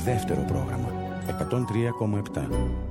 δεύτερο πρόγραμμα 103,7.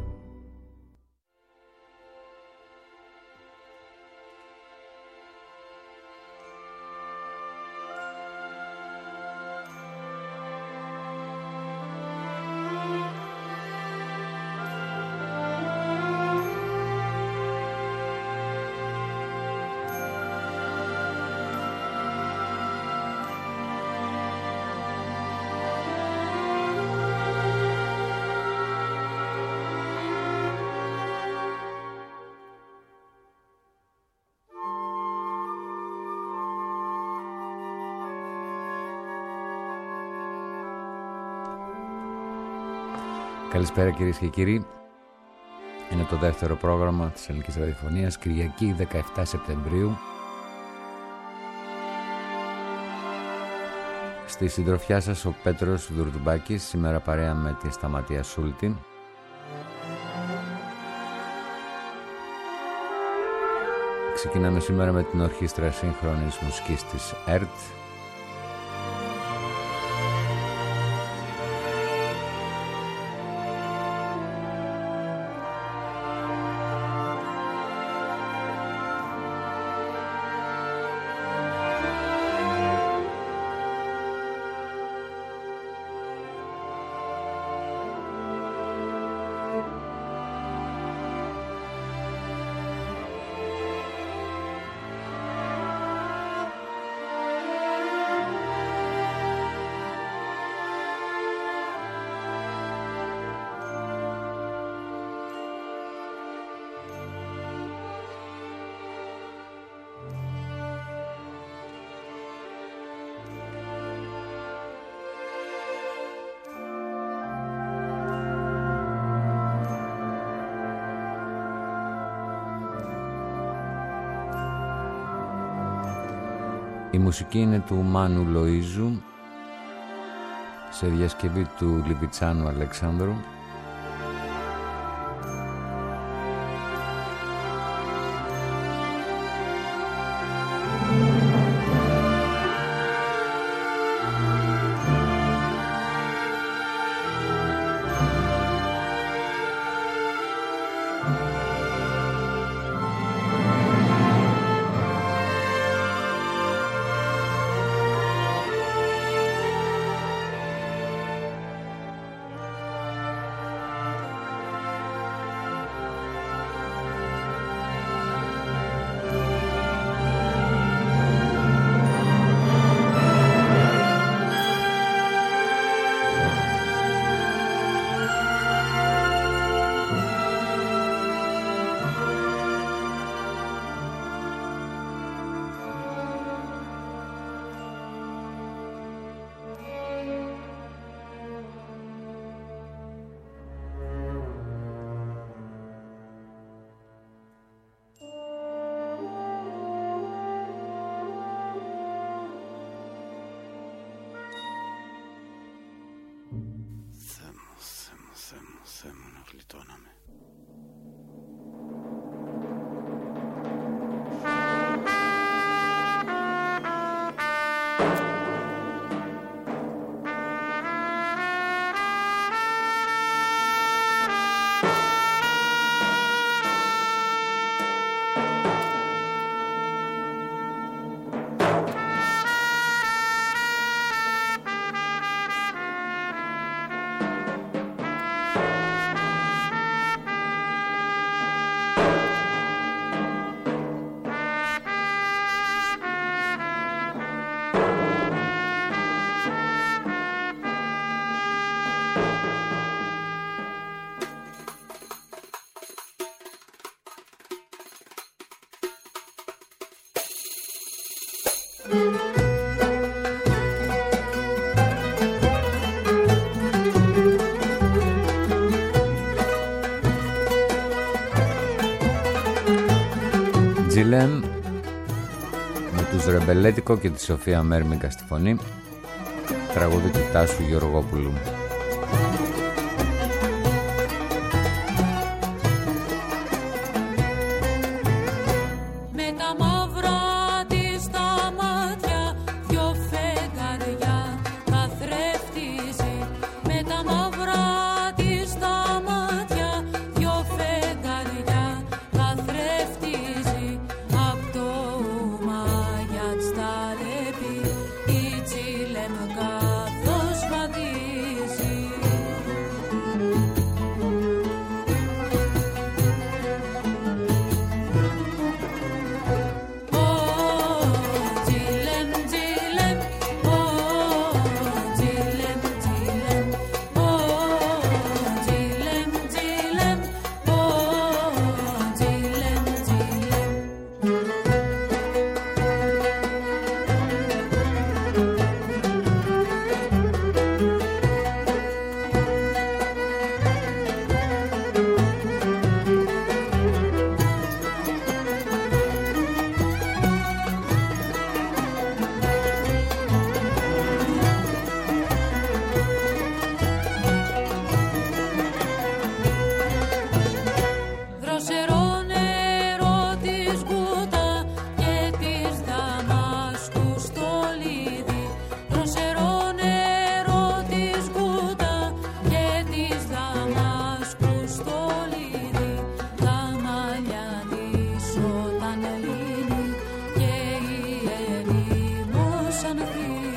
Καλησπέρα κυρίες και κύριοι. Είναι το δεύτερο πρόγραμμα της Ελληνικής Ραδιοφωνίας, Κυριακή 17 Σεπτεμβρίου. Στη συντροφιά σας ο Πέτρος Δουρδουμπάκης, σήμερα παρέα με τη Σταματία Σούλτη. Ξεκινάμε σήμερα με την Ορχήστρα Σύγχρονης Μουσικής της ΕΡΤ. Η μουσική είναι του Μάνου Λοΐζου σε διασκευή του Λιβιτσάνου Αλεξάνδρου. Τζιλέμ με τους Ρεμπελέτικο και τη Σοφία Μέρμιγκα στη φωνή, τραγούδι του Τάσου Γεωργόπουλου. Με τα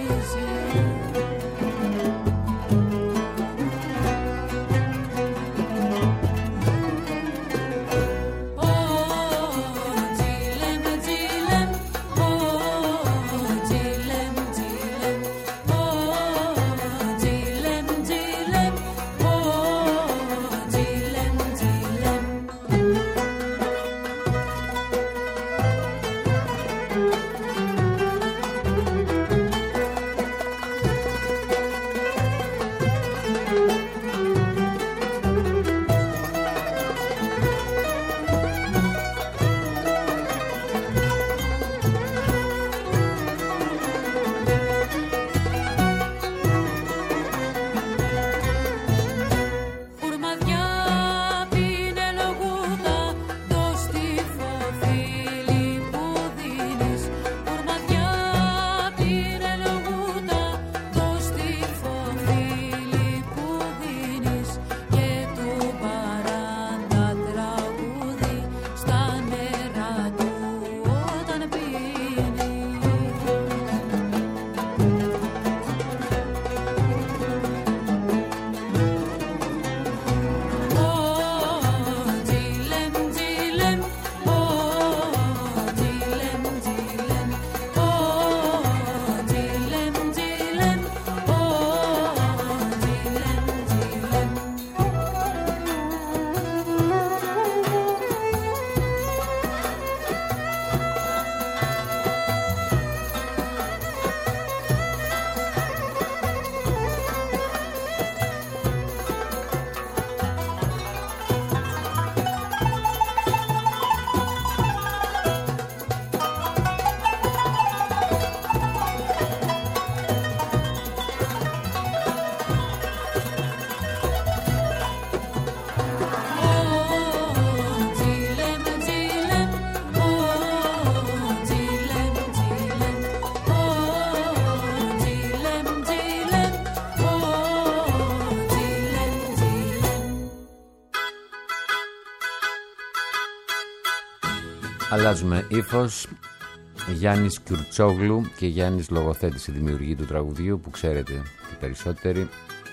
Αλλάζουμε ύφος. Γιάννης Κιουρτσόγλου και Γιάννης λογοθέτης, η δημιουργή του τραγουδιού που ξέρετε οι περισσότεροι,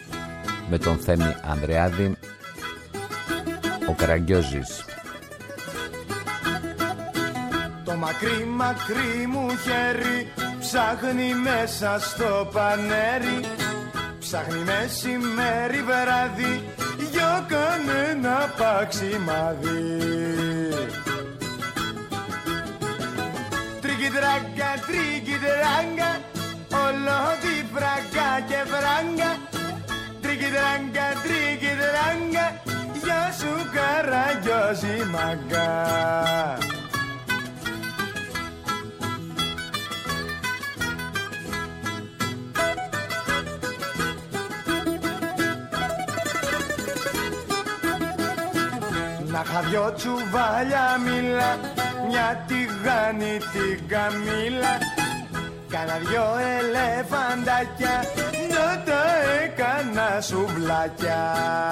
με τον Θέμη Ανδρεάδη. Ο Καραγκιόζης. Το μακρύ μακρύ μου χέρι ψάχνει μέσα στο πανέρι, ψάχνει μεσημέρι βράδυ για κανένα παξιμάδι. Τρίκι-τράγκα, τρίκι-τράγκα, όλο τη φράγκα και φράγκα. Τρίκι-τράγκα, τρίκι-τράγκα, γεια σου Καραγκιόζη μαγκά. Να είχα δυο τσουβάλια μήλα, μια τηγάνη την καμήλα, κάνα δυο ελεφαντάκια, να τα έκανα σουβλάκια.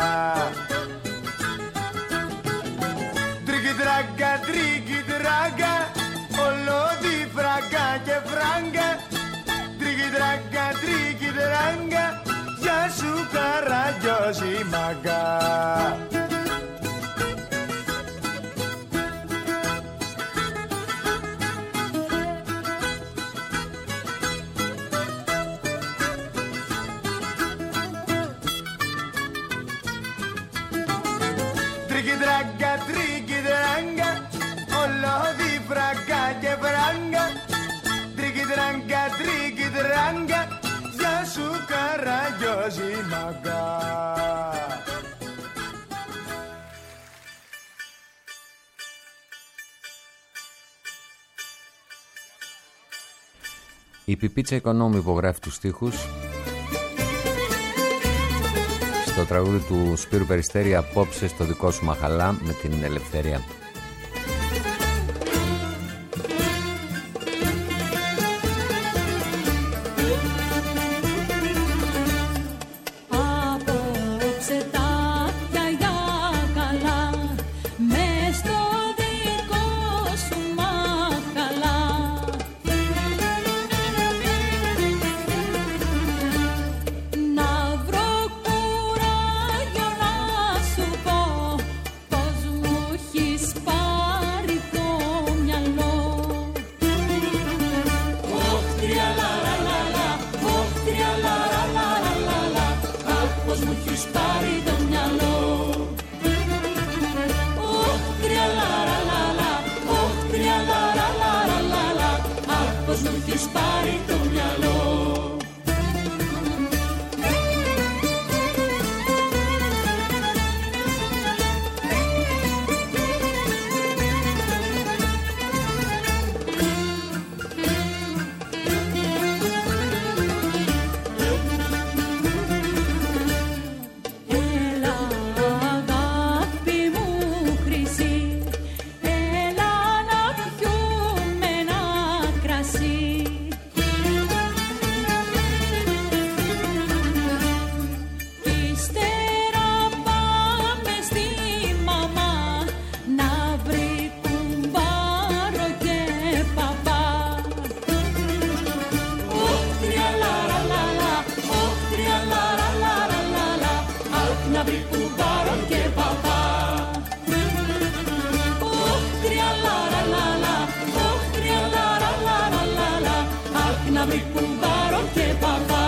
Τρίκι-τράγκα, τρίκι-τράγκα, όλο τη φράγκα και φράγκα. Τρίκι-τράγκα, τρίκι-τράγκα, γεια σου Καραγκιόζη μαγκά. Τρίκι-τράγκα, τρίκι-τράγκα, όλο τη φράγκα και φράγκα. Τρίκι-τράγκα, τρίκι-τράγκα, γεια σου Καραγκιόζη μαγκά. Η Πιπίτσα Οικονόμου υπογράφει τους στίχους στο τραγούδι του Σπύρου Περιστέρη, απόψε στο δικό σου μαχαλά, με την Ελευθερία. βρει κουμπάρο και παπά. Ωχ, τριαλαραλαλα, ωχ, τριαλαραλαλαλα, αχ, να βρει κουμπάρο και παπά.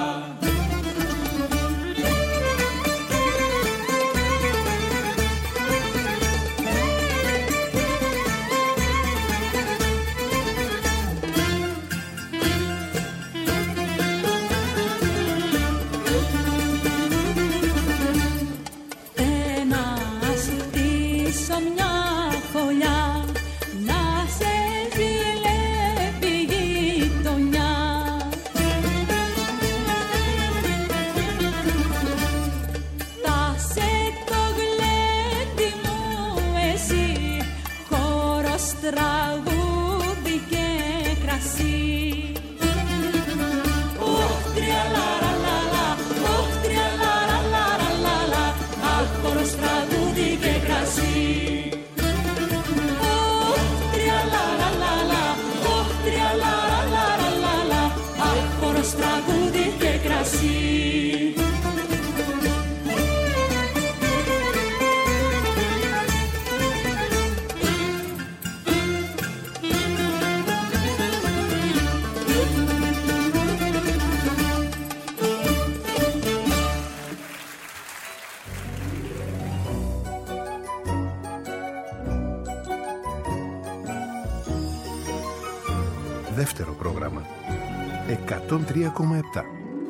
Τραγούδι και κρασί. Ωχ, τριαλαραλαλα, ωχ, τριαλαραλαλα, αχ, χορός, τραγούδι και κρασί. Ωχ, τριαλαραλαλα, ωχ, τριαλαραλαλα, αχ, χορός, τραγούδι και κρασί. Δεύτερο πρόγραμμα 103,7.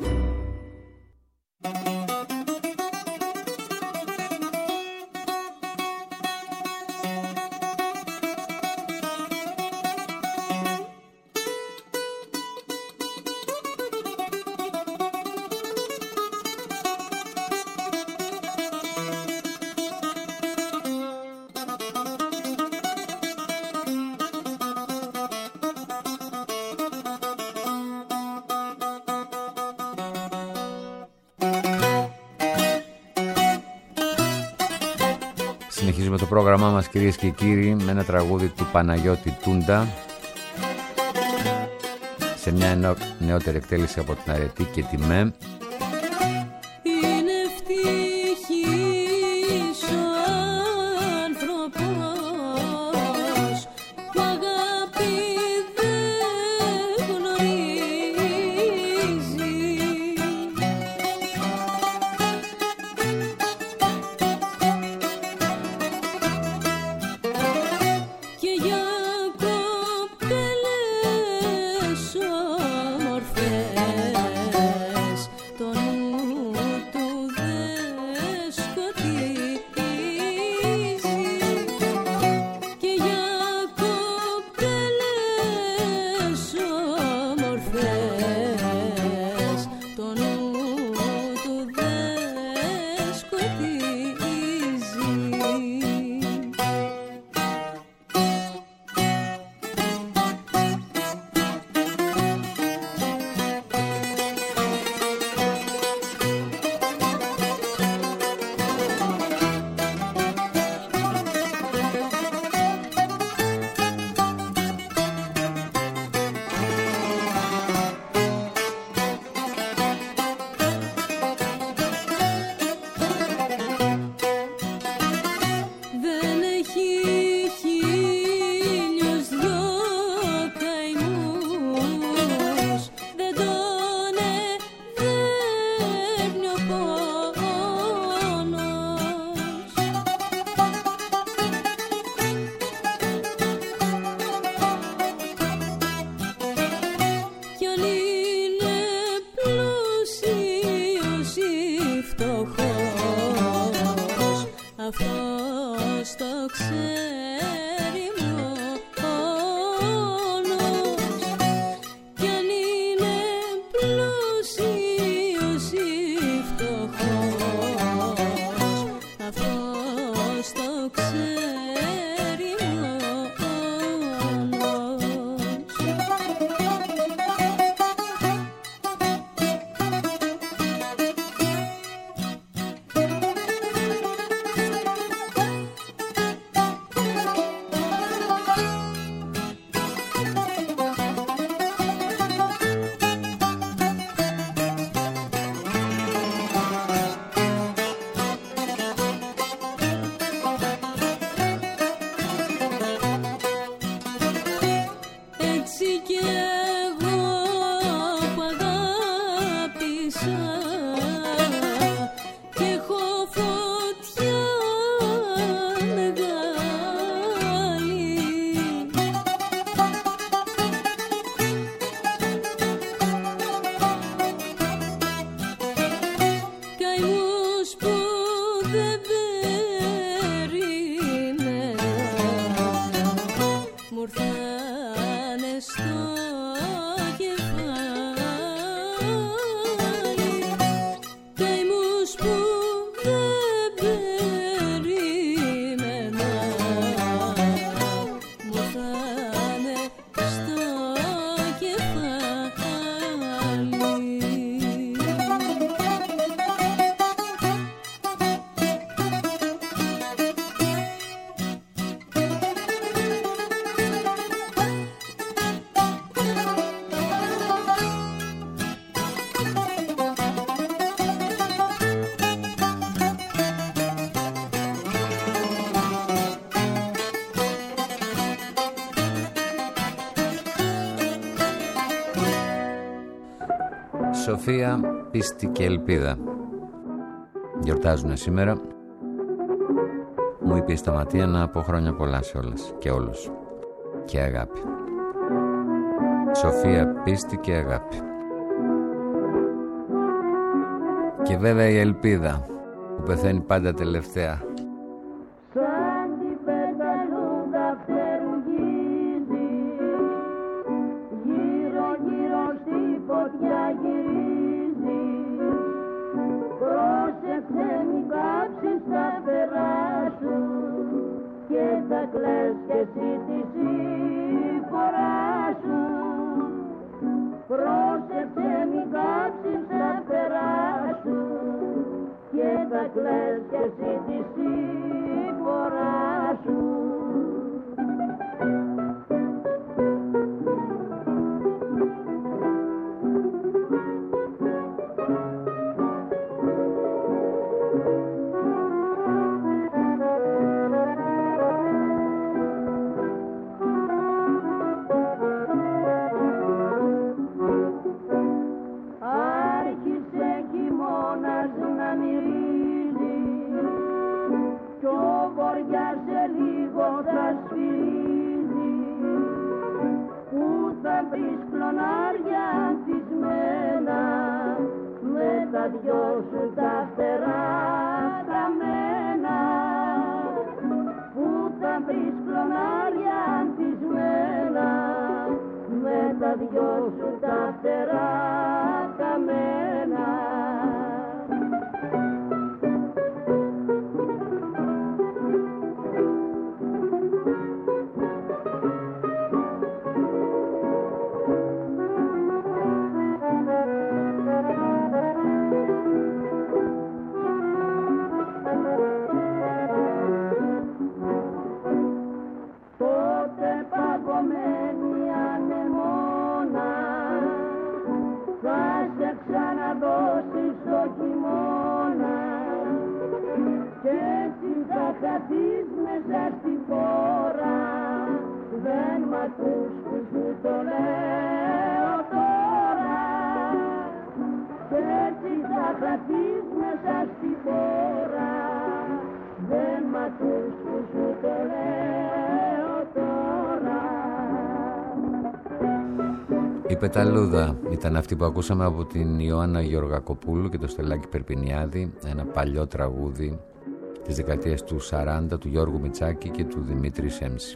Συνεχίζουμε το πρόγραμμά μας, κυρίες και κύριοι, με ένα τραγούδι του Παναγιώτη Τούντα σε μια νεότερη εκτέλεση από την Αρετή και τη ΜΕ. Είναι ευτυχής ο άνθρωπος που αγάπη δεν γνωρίζει. Και για κοπέλες όρφες το Σοφία, πίστη και ελπίδα γιορτάζουν σήμερα. Μου είπε η Σταματία να πω χρόνια πολλά σε όλες και όλους. Και αγάπη. Σοφία, πίστη και αγάπη. Και βέβαια η ελπίδα που πεθαίνει πάντα τελευταία. Σαν την πεταλούδα φτερουγίζει, γύρω γύρω στη φωτιά γυρίζει. Πρόσεξε μην κάψεις τα φτερά σου και θα κλαις κι εσύ τη σύμφορά σου. Πρόσεξε μην κάψεις τα φτερά σου και θα κλαις κι εσύ τη σύμφορά σου. Η Πεταλούδα ήταν αυτή που ακούσαμε από την Ιωάννα Γεωργακοπούλου και το Στελάκη Περπινιάδη, ένα παλιό τραγούδι της δεκαετίας του 40 του Γιώργου Μητσάκη και του Δημήτρη Σέμση.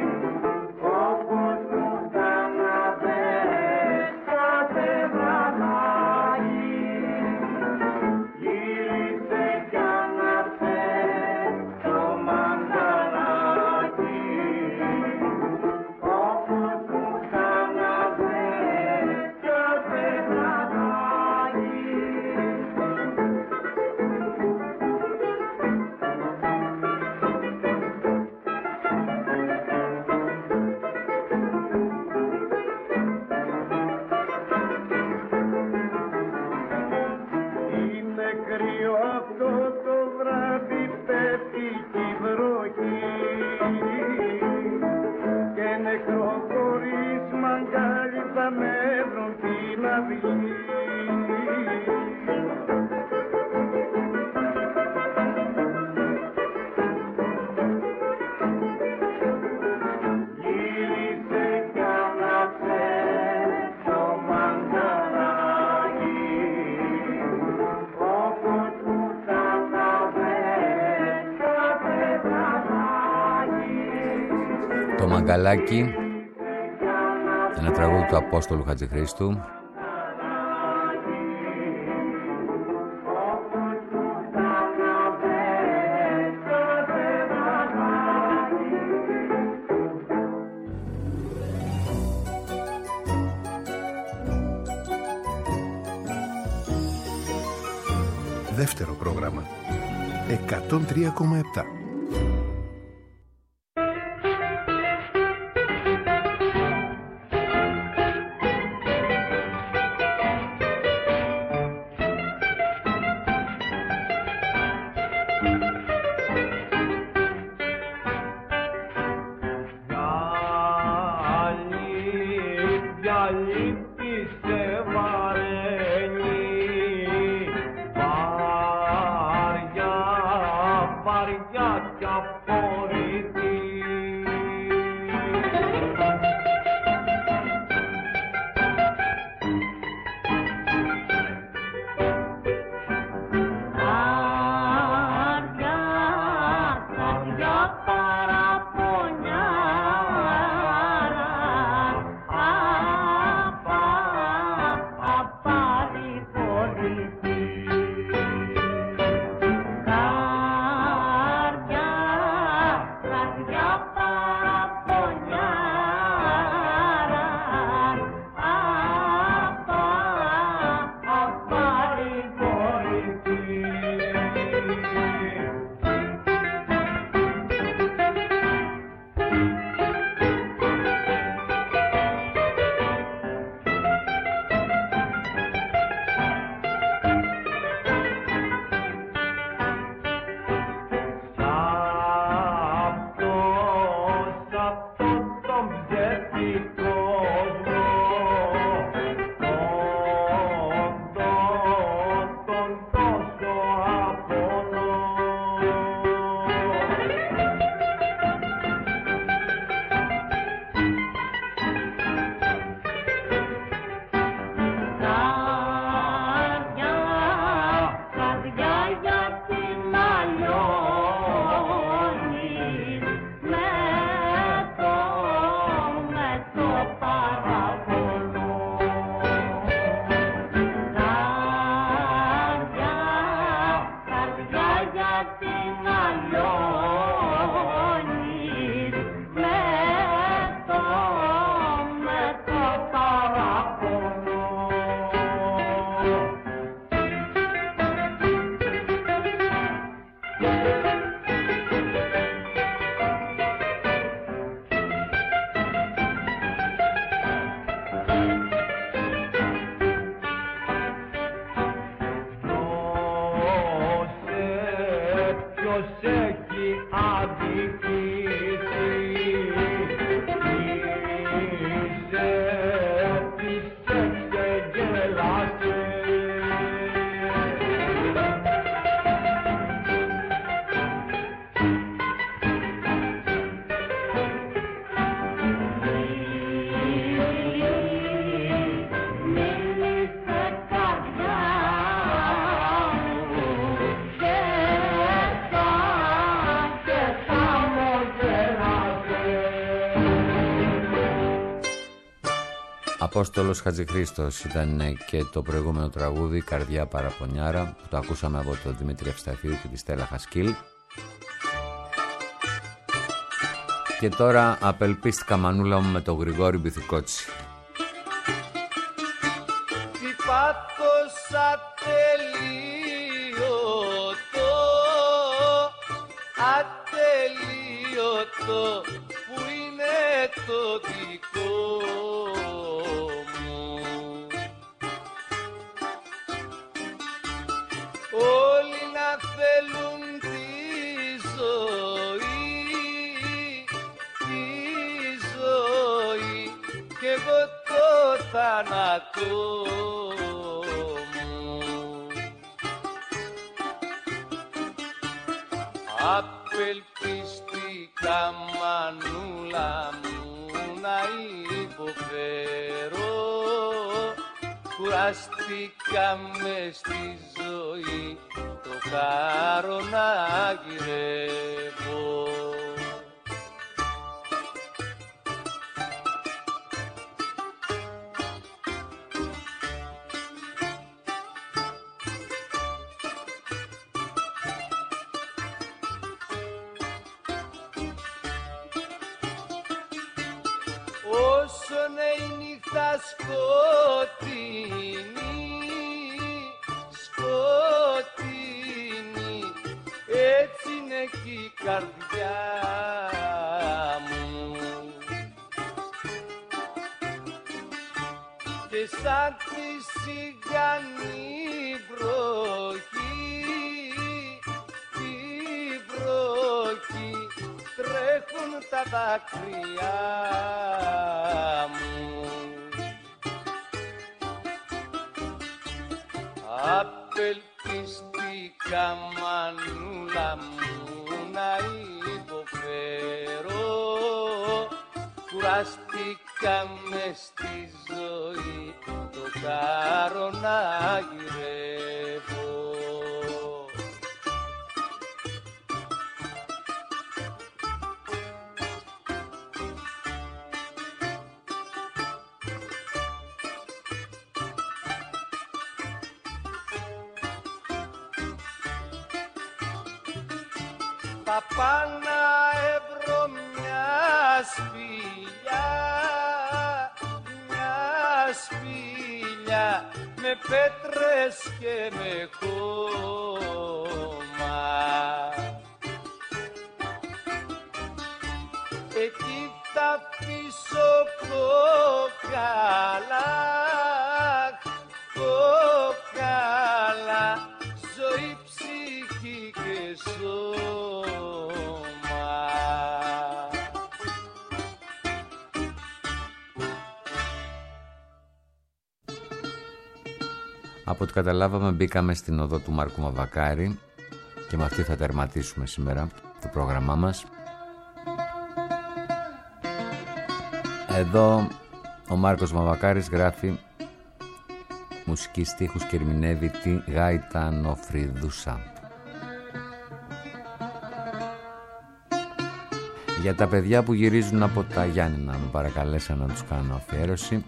Βραδάκι αυτό το βράδυ πέφτει η βροχή και νεκρό χωρίς μαγκάλι θα με βρουν την αυγή. Το Μαγκαλάκι, ένα τραγούδι του Απόστολου Χατζηχρήστου. Δεύτερο πρόγραμμα 103,7. Απόστολος Χατζηχρήστος ήταν και το προηγούμενο τραγούδι «Καρδιά Παραπονιάρα» που το ακούσαμε από τον Δημήτρη Ευσταθίου και τη Στέλλα Χασκίλ. Και τώρα απελπίστηκα μανούλα μου με τον Γρηγόρη Μπιθικότσι. Τι πάθος ατελείωτο που είναι το δικό μου. Όλοι να θέλουν τη ζωή, κι εγώ το θάνατο μου. Απελπιστικά μανούλα μου να υποφέρω, κουραστήκα μες στη ζωή το κάρο να γυρεύω. Όσο είναι η νύχτα σκοτεινή, έτσι είναι και η καρδιά μου. Και σαν τη σιγανή βροχή, τρέχουν τα δάκρυα μου. Απελπιστήκα μανούλα μου να υποφέρω, κουραστήκα μες στη ζωή το κάρο να γυρεύω. Θα πάω να έβρω μια σπηλιά με πέτρες και με χώμα. Εκεί θα πίσω κόκαλα, ζωή, ψυχή και σώμα. Από ό,τι καταλάβαμε μπήκαμε στην οδό του Μάρκου Μαβακάρη και με αυτή θα τερματίσουμε σήμερα το πρόγραμμά μας. Εδώ ο Μάρκος Μαβακάρης γράφει μουσική, στίχους και ερμηνεύει τη Γαϊτανοφριδούσα. Για τα παιδιά που γυρίζουν από τα Γιάννηνα με παρακαλέσαν να τους κάνω αφιέρωση.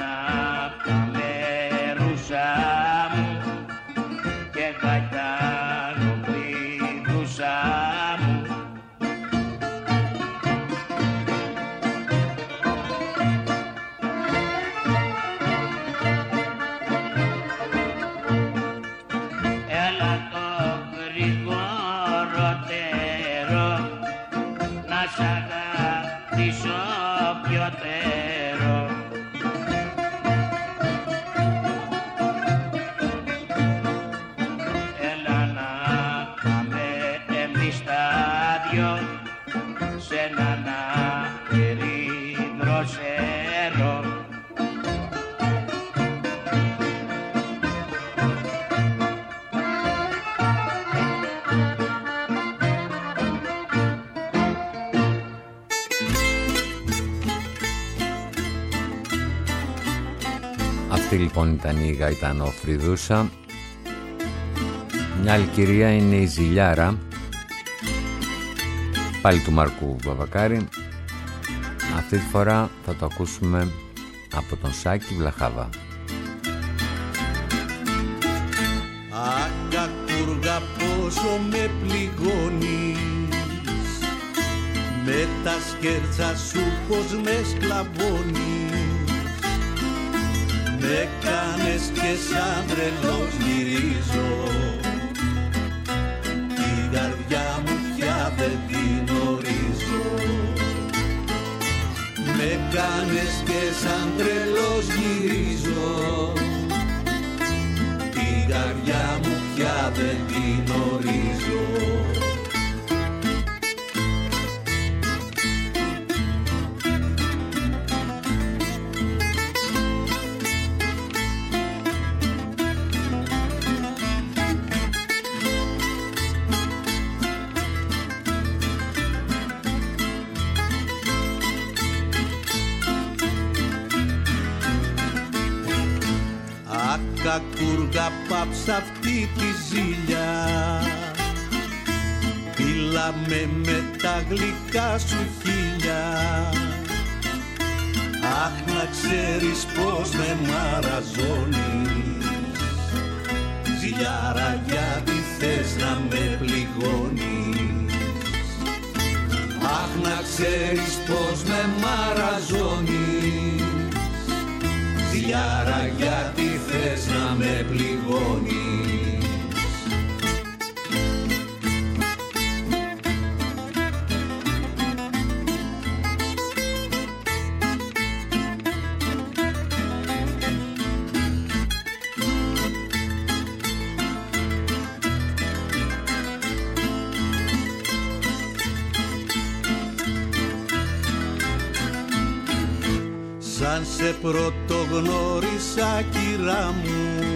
Έλα να πάμε ρούσα μου και γαϊτά Αυτή λοιπόν ήταν η Γαϊτανοφρυδούσα. Μια άλλη κυρία είναι η Ζηλιάρα, πάλι του Μάρκου Βαβακάρη. Αυτή τη φορά θα το ακούσουμε από τον Σάκη Βλαχάβα. Ακακούργα πόσο με πληγώνεις, με τα σκέρτσα σου πως με σκλαβώνεις, με κάνες και σαν τρελός γυρίζω, την καρδιά μου πια δεν την ορίζω. Με κάνες και σαν τρελός γυρίζω, την καρδιά μου πια δεν την ορίζω. Κακούργα πάψα αυτή τη ζήλια, πήλαμε με τα γλυκά σου χείλια. Αχ, να ξέρεις πως με μαραζώνεις, ζηλιάρα, γιατί θες να με πληγώνεις. Αχ, να ξέρεις πως με μαραζώνεις, ζηλιάρα, γιατί θες να με πληγώνεις. Σαν σε πρωτογνώρισα, κυρά μου,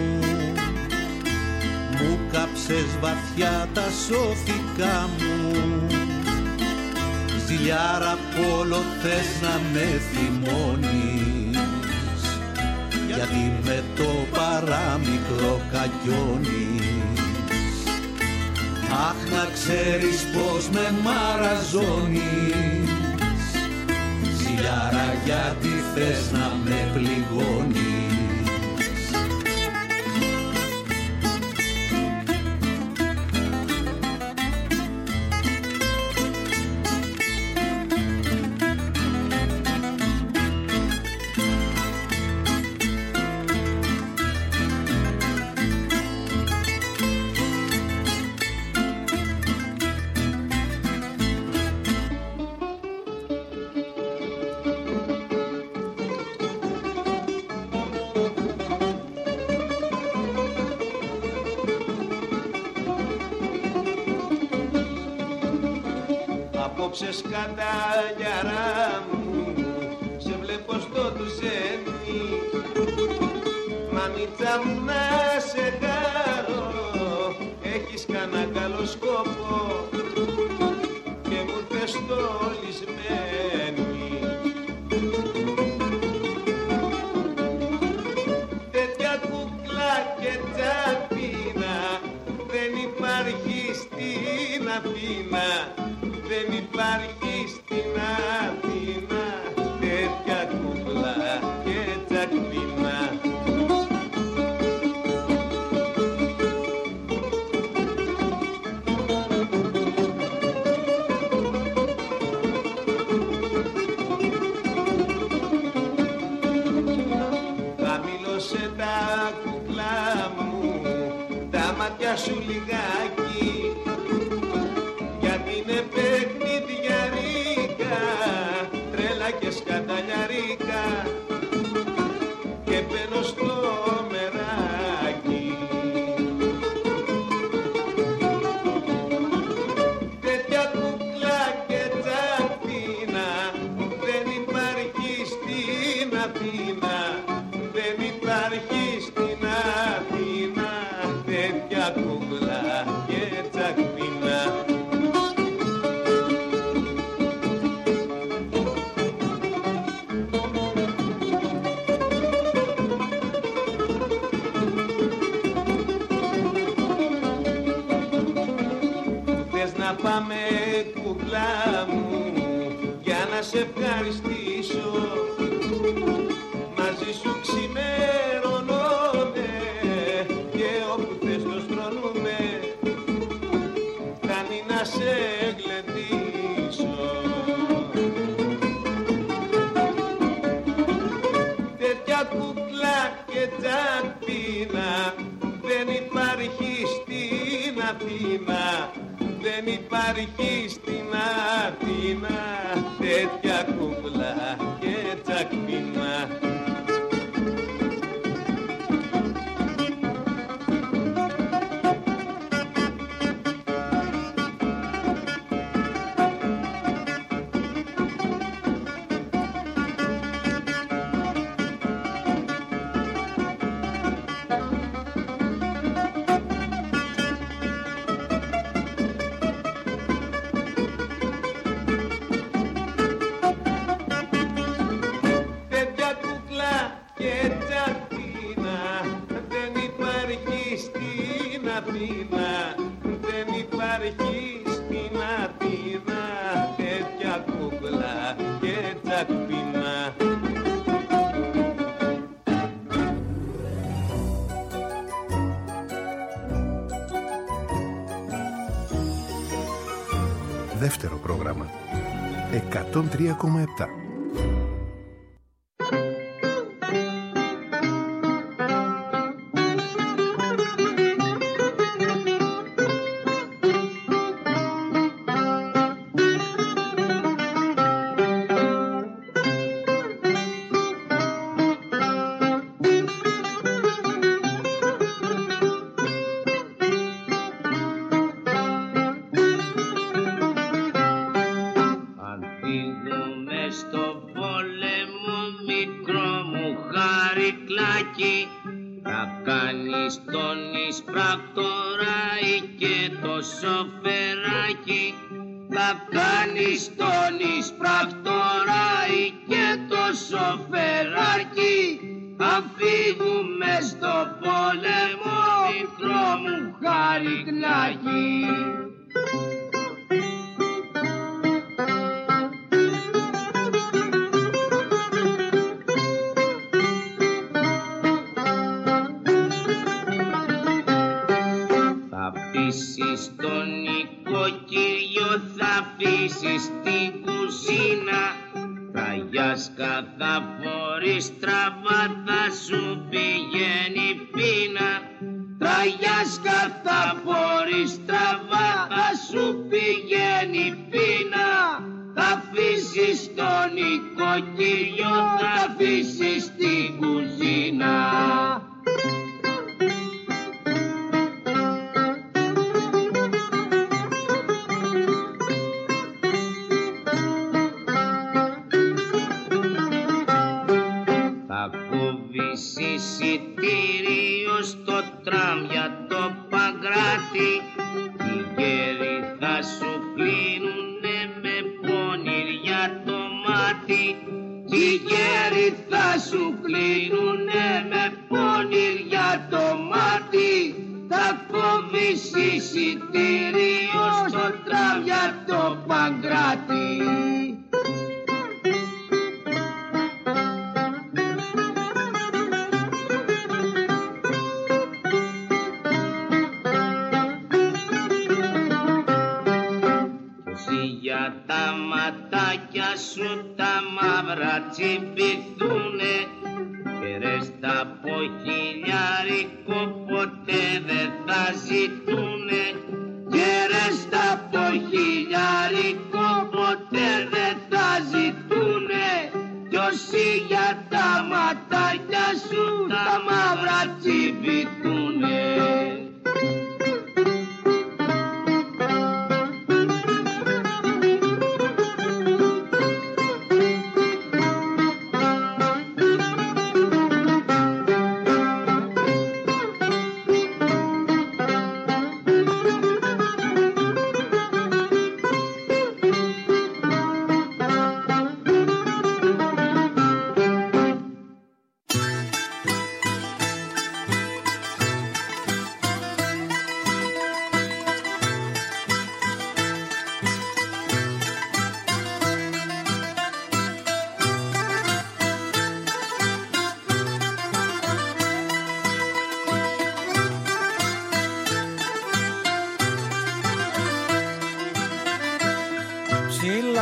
μου κάψες βαθιά τα σώθηκα μου. Ζηλιάρα, πόλο θες να με θυμώνεις, γιατί με το παράμικρο κακιώνεις. Αχ, να ξέρεις πως με μαραζώνεις, ζηλιάρα, γιατί θες να με πληγώνεις. Απόψε σκαταλιαρά μου, σε βλέπω στο τουζένι. Μανίτσα μου, να σε χαρώ, έχεις κανένα καλό σκοπό και μου θες στολισμένη. Τέτοια κούκλα και τσαπίνα δεν υπάρχει στην Αθήνα. Δεν υπάρχει στην Αθήνα τέτοια κούκλα και τσακπίνα. Χαμήλωσε τα κούκλα μου, τα μάτια σου λιγάκι, γιατί είναι παιχνιδιαρίκα, τρέλα και σκαταλιαρίκα, και μπαίνω στο μεράκι. Τέτοια κούκλα και τσαπίνα δεν υπάρχει στην Αθήνα. Δεν υπάρχει στην Αθήνα τέτοια κούκλα να πάμε κουκλά μου για να σε ευχαριστήσω. Μαζί σου ξημερώνομαι και όπου θες το στρώνουμε, κάνει να σε γλεντήσω. Τέτοια κουκλά και τσαπίνα δεν υπάρχει στην Αθήνα, δεν υπάρχει στην Αθήνα. Τέτοια κουκλά και τσακπίνα. Δεύτερο πρόγραμμα 103,7.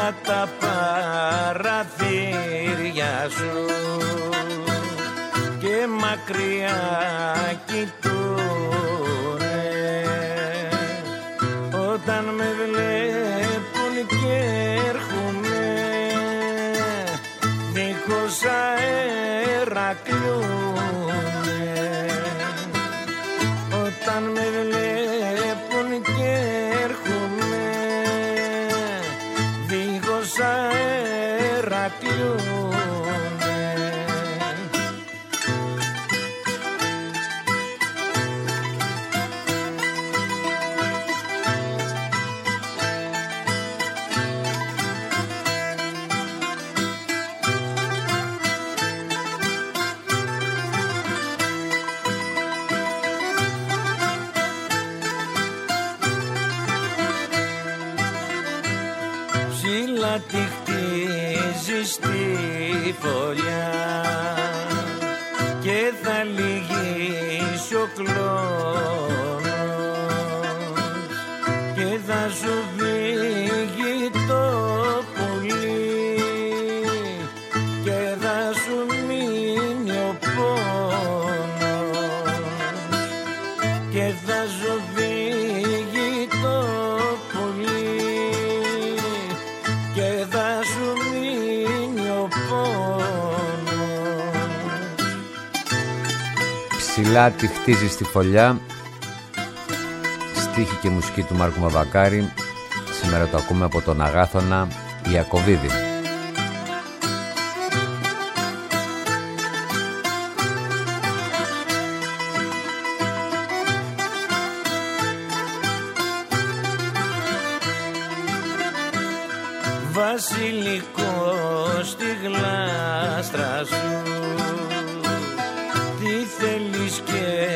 τα παραθύρια σου και μακριά κοιτούνε όταν με βλέπουν και έρχομαι δίχως αέρα κλούνε όταν με βλέπουν και έρχομαι δίχως αέρα κλούνε. Τη χτίζει στη φωλιά και θα λυγίσει ο κλόνος και θα σου φύγει το πουλί και θα σου μείνει ο πόνος και θα σου φύγει το πουλί και θα σου μείνει ο πόνος. Ψηλά τη χτίζει στη φωλιά. Στίχη και μουσική του Μάρκου Μαβακάρη. Σήμερα το ακούμε από τον Αγάθωνα Ιακωβίδη. Βασιλικό στη γλάστρα σου τι θέλεις και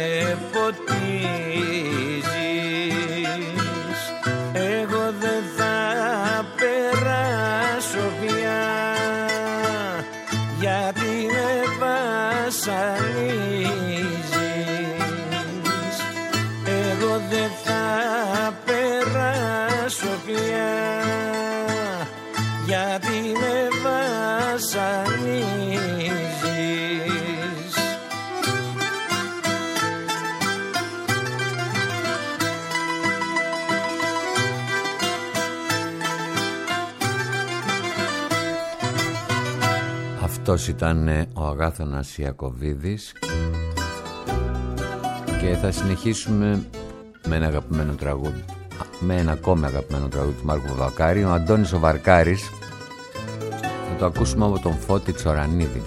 ποτίζεις εγώ δεν θα περάσω πια γιατί με βασανίζεις εγώ δεν θα περάσω πια γιατί με βασανίζεις. Αυτός ήταν ο Αγάθωνας Ιακωβίδης και θα συνεχίσουμε με ένα αγαπημένο τραγούδι, με ένα ακόμη αγαπημένο τραγούδι του Μάρκου Μαβακάρη, ο Αντώνης ο Βαρκάρης. Θα το ακούσουμε από τον Φώτη Τσορανίδη.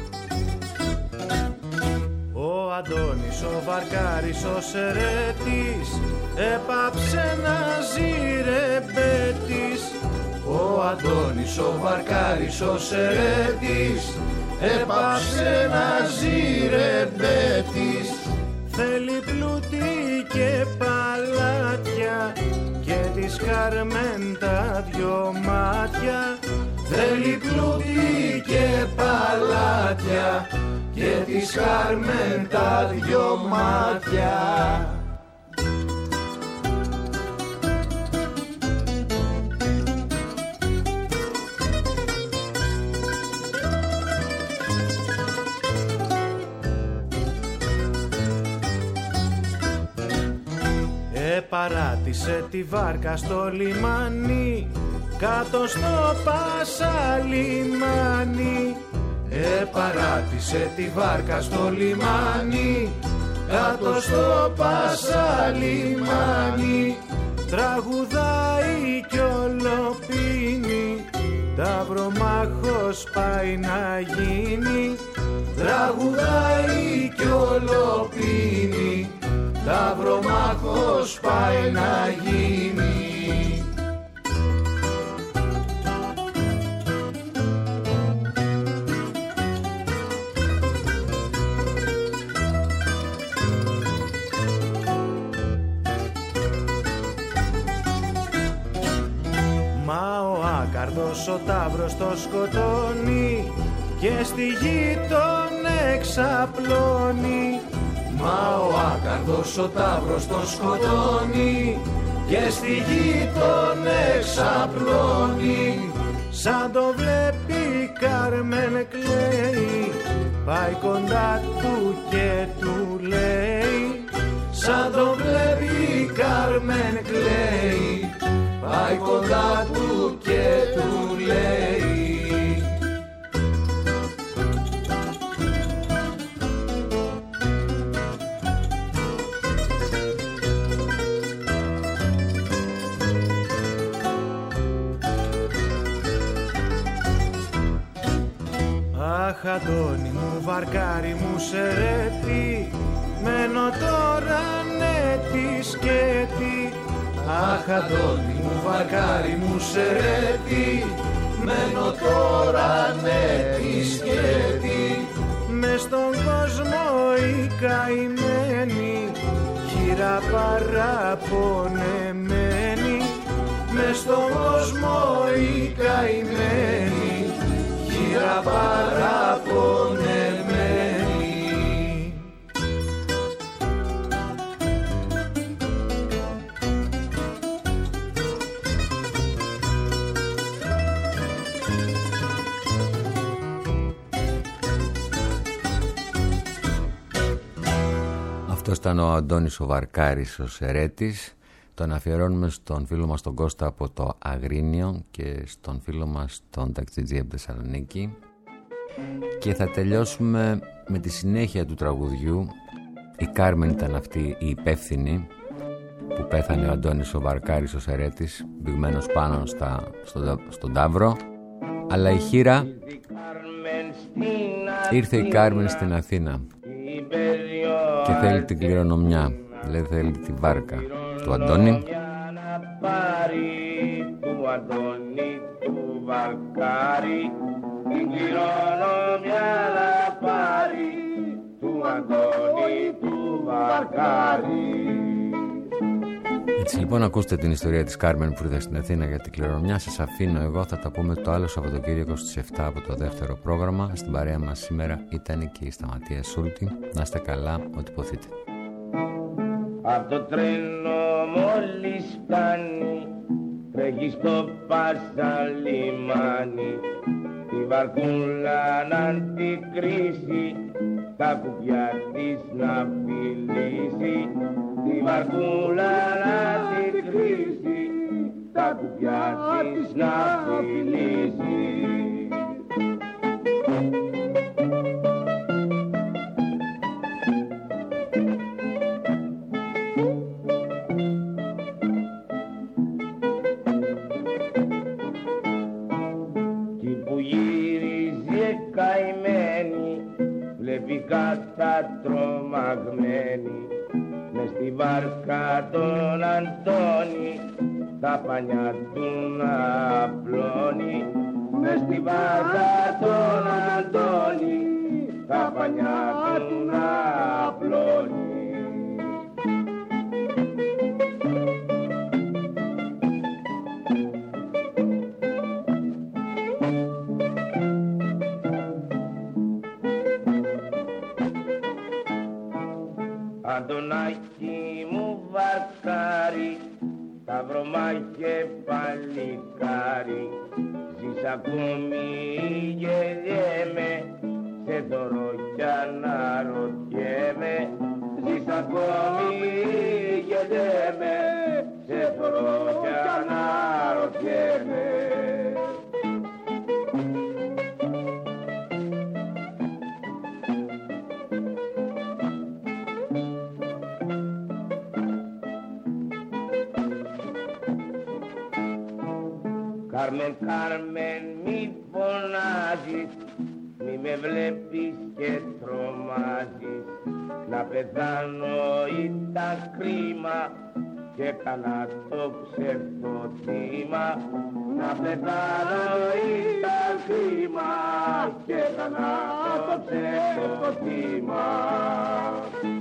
Ο Αντώνης ο Βαρκάρης ο Σερέτης έπαψε να ζει ρεμπέτης. Ο Αντώνης ο Βαρκάρης ο Σερέτης έπαψε να ζει ρεμπέτης. Θέλει πλούτη και παλάτια και της Κάρμεν τα δυο μάτια. Θέλει πλούτη και παλάτια και της Κάρμεν τα δυο μάτια. Παράτησε τη βάρκα στο λιμάνι κάτω στο Πασαλιμάνι. Παράτησε τη βάρκα στο λιμάνι κάτω στο Πασαλιμάνι. Τραγουδάει κι ολοπίνει, ταυρομάχος πάει να γίνει. Τραγουδάει κι ολοπίνει, ταυρομάχος πάει να γίνει. Μα ο άκαρδος ο ταύρος το σκοτώνει και στη γη τον εξαπλώνει. Μα ο άκαρδος ο ταύρος τον σκοτώνει και στη γη τον εξαπλώνει. σαν το βλέπει η Κάρμεν κλαίει, πάει κοντά του και του λέει. Σαν το βλέπει η Κάρμεν κλαίει, πάει κοντά του και του λέει. Αχ, Αντώνη μου, βαρκάρι μου, σερέτη, μένω τώρα ναι τη σκέτη. Αχ, Αντώνη μου, βαρκάρι μου, σερέτη, μένω τώρα ναι τη σκέτη. Μες στον κόσμο η καημένη, χείρα παραπονεμένη. Μες στον κόσμο η καημένη, χείρα παραπονεμένη. Αυτός ήταν ο Αντώνης ο Βαρκάρης ο Σερέτης. Τον αφιερώνουμε στον φίλο μας τον Κώστα από το Αγρίνιο και στον φίλο μας τον Ταξιτζή από Θεσσαλονίκη. Και θα τελειώσουμε με τη συνέχεια του τραγουδιού. Η Κάρμεν ήταν αυτή η υπεύθυνη που πέθανε ο Αντώνης ο Βαρκάρης ο Σερέτης, μπηγμένος πάνω στον Ταύρο. Αλλά η χείρα, ήρθε η Κάρμεν στην Αθήνα και θέλει την κληρονομιά, δηλαδή θέλει τη βάρκα του Αντώνη. Του Αντώνη του Βαρκάρη, την κληρονομιά να πάρει, του Αντώνη του Βαρκάρη. Έτσι λοιπόν ακούστε την ιστορία της Κάρμεν που ήρθε στην Αθήνα για την κληρονομιά. Σας αφήνω εγώ, θα τα πούμε το άλλο Σαββατοκύριακο στις 7 από το δεύτερο πρόγραμμα. Στην παρέα μας σήμερα ήταν και η Σταματία Σούλτη. Να είστε καλά, ό,τι ποθείτε. Απ' το τρένο μόλις φτάνει, τρέχει στο Πάσα λιμάνι, τη βαρκούλα να την κρίσει, τα κουπιά της να φιλήσει, τη βαρκούλα να την κρίσει, τα κουπιά της να φιλήσει. Κατά τρομαγμένη μες στη βάρκα τον Αντώνη, τα πανιά του να απλώνει. Μες στη βάρκα τον Αντώνη, τα πανιά του να απλώνει. Αντωνάκι μου βαρκάρι, σταυρομάχε παλικάρι, ζεις ακόμη γελιέμαι, σε θωρώ κι αναρωτιέμαι. Ζεις ακόμη γελιέμαι, σε θωρώ κι αναρωτιέμαι. Κάρμεν, Κάρμεν, μη φωνάζεις, μη με βλέπεις και τρομάζεις. Να πεθάνω ήταν κρίμα και έκανα το ψευτοτήμα. Να πεθάνω ήταν κρίμα και έκανα το ψευτοτήμα.